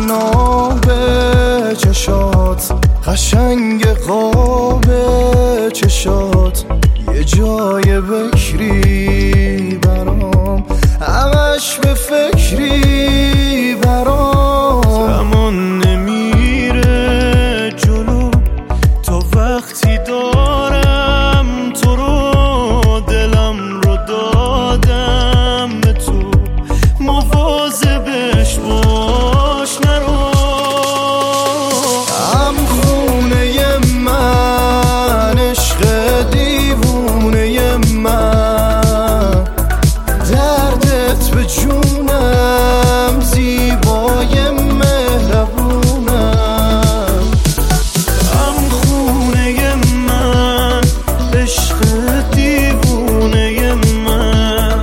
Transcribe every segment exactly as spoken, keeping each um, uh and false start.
تناب چشات، قشنگ قاب چشات، یه جای بکری برام، همش به فکری برام. زمان نمیره جلو تا وقتی دارم تو رو، دلم رو دادم به تو، مواظبش باش نرو. هم خونه من، عشق دیوونه من، دردت به جونم، زیبای مهربونم. هم خونه من، عشق دیوونه من،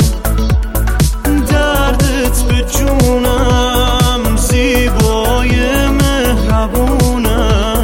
دردت به جونم، زیبای مهربونم.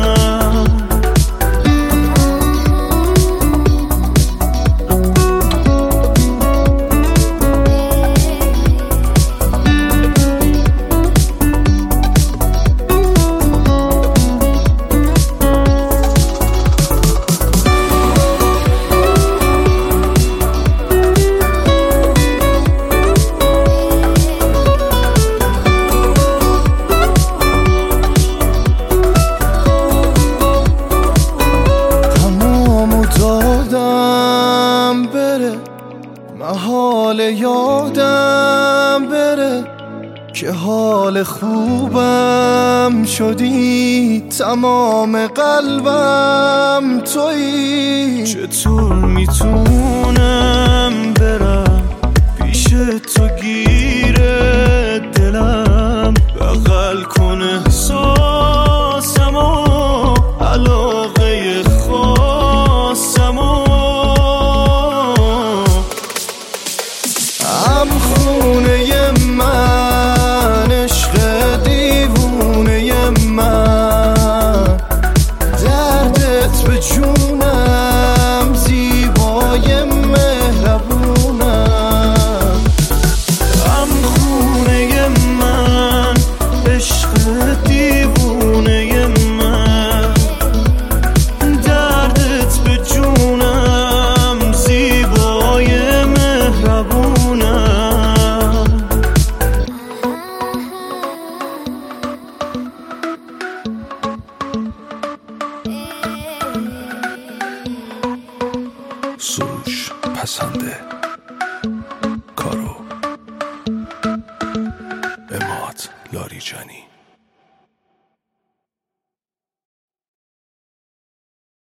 دادم بره، محال یادم بره که حال خوبم شدی، تمام قلبم تویی. چطور میتونم برم پیش تو، گیره دلم، بغل کن احساسم و علاقه خاصم و. هم خونه من، عشق دیوونه من، دردت به جونم، زیبای مهربونم. هم خونه من، عشق دیوونه من، دردت به جونم، زیبای مهربونم. سروش پسنده کارو اماد لاریجانی.